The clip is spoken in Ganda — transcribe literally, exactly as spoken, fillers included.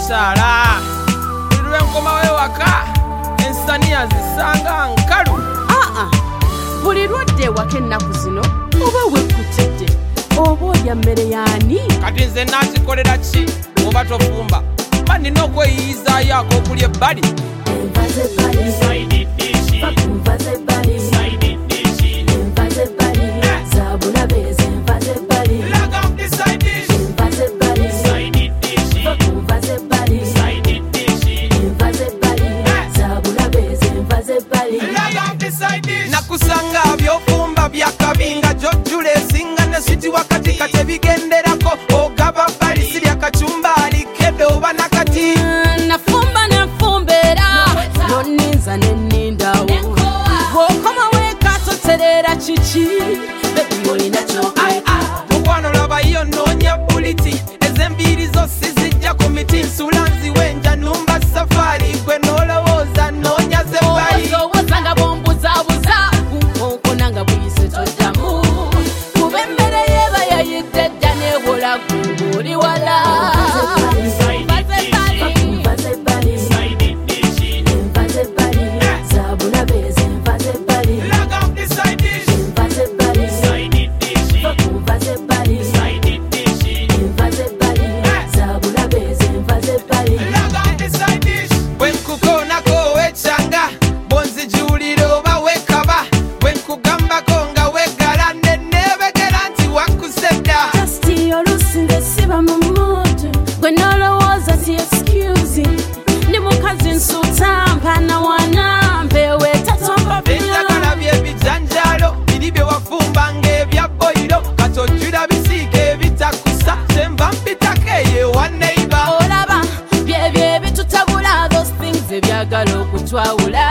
Sala Lwe nkoma we waka ensaniya zisanga nkalu. Ah ah. Buli lwadde waka ennaku zino oba wekkutidde oba olya mmere yaani. Kati nze nakikolera ki oba tofumba mba nina okweyiyiizaayo ak'okulya ebbali. Nakusanga byofumba byakabinga jojjula esinga ne siti wakati kati ebigenderako ogaba bbali sirya kacumbali kedo oba nakati. Nafumba nenfumbera noninza nenindawo bw'okoma weeka toterera kiki bebi olina kyokeka. Mukwano labayo noonya buliti ez'embiiri zo sizijja ku miti nsula nziwenja numba safari gwe n'olowooza noonya zebbali. Olowooza nga bw'ombuzaabuza nkonko nanga buyise toddamu kuba emmere yeeba yayidde dda neewola gwe ng'oli wala. Olaba bye bye bitutabula those things ebyagala okutwawula.